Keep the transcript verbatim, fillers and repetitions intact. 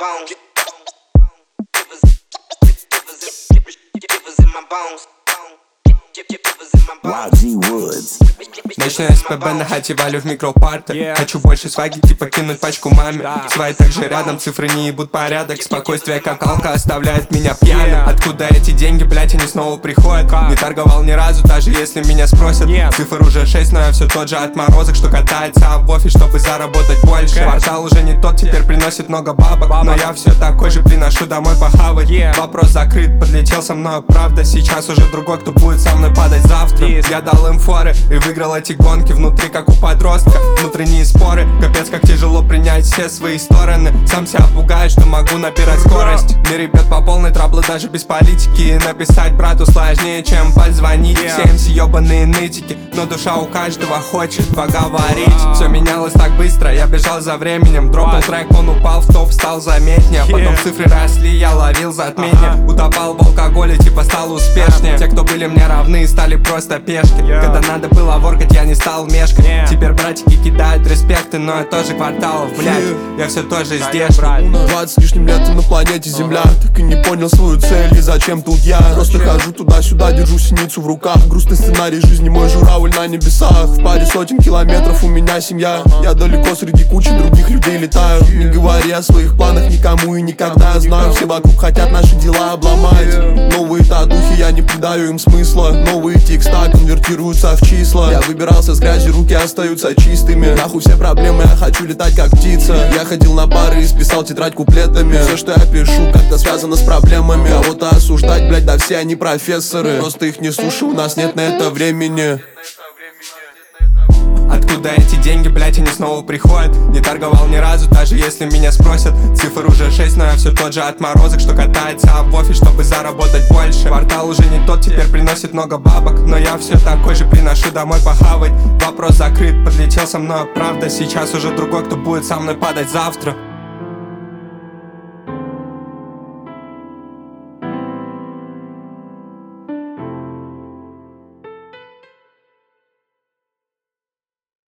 Ночной СПБ на хате, валю в микропарты. yeah. Хочу больше сваги, типа кинуть пачку маме. yeah. Свои также рядом, цифры не ебут порядок. Спокойствие как алка оставляет меня пьяным. yeah. Откуда эти деньги, блять, они снова приходят? Как? Не торговал ни разу, даже если меня спросят. yeah. Цифр уже шесть, но я все тот же отморозок, что катается в офис, чтобы заработать больше. okay. Портал уже не тот, теперь приносит много бабок. Баба. Но я все такой же, приношу домой похавать. yeah. Вопрос закрыт, подлетел со мной, правда. Сейчас уже другой, кто будет со мной падать завтра. yes. Я дал им форы и выиграл эти гонки внутри, как у подростка. Внутренние споры, капец, как тяжело принять все свои стороны. Сам себя пугаю, что могу набирать скорость. Мир бьет по полной, траблы даже без политики. Написать брату сложнее, чем позвонить. yeah. Все эм си ебаные нытики, но душа у каждого хочет поговорить. wow. Все менялось так быстро, я бежал за временем. Дропнул трек, он упал в топ, стал заметнее. yeah. Потом цифры росли, я ловил затмение. uh-huh. Утопал в алкоголе, типа стал успешнее. Те, кто были мне равны, стали просто пешки. yeah. Когда надо было воркать, я не стал мешкать. yeah. Теперь братики кидают респекты, но я тоже кварталов, блядь. yeah. Я все тоже здешний. Двадцать с лишним лет на планете Земля. Так и не понял свою цель и зачем тут я. Просто хожу туда-сюда, держу синицу в руках. Грустный сценарий жизни, мой журавль на небесах. В паре сотен километров у меня семья. Я далеко среди кучи других людей летаю. Не говори о своих планах никому и никогда. Знаю, все вокруг хотят наши дела обломать. Новые татухи, я не придаю им смысла. Новые текста конвертируются в числа. Я выбирался с грязи, руки остаются чистыми. Нахуй все проблемы, я хочу летать как птица. Я ходил на пары и списал тетрадь куплетами. Все, что я пишу, как-то связано с проблемами. Кого-то осуждать, блять, да все они профессоры. Просто их не слушай, у нас нет на это времени. Откуда эти деньги, блять, они снова приходят? Не торговал ни разу, даже если меня спросят. Цифр уже шесть, но я все тот же отморозок, что катается в офис, чтобы заработать больше. Портал уже не тот, теперь приносит много бабок. Но я все такой же, приношу домой похавать. Вопрос закрыт, подлетел со мной, правда. Сейчас уже другой, кто будет со мной падать завтра.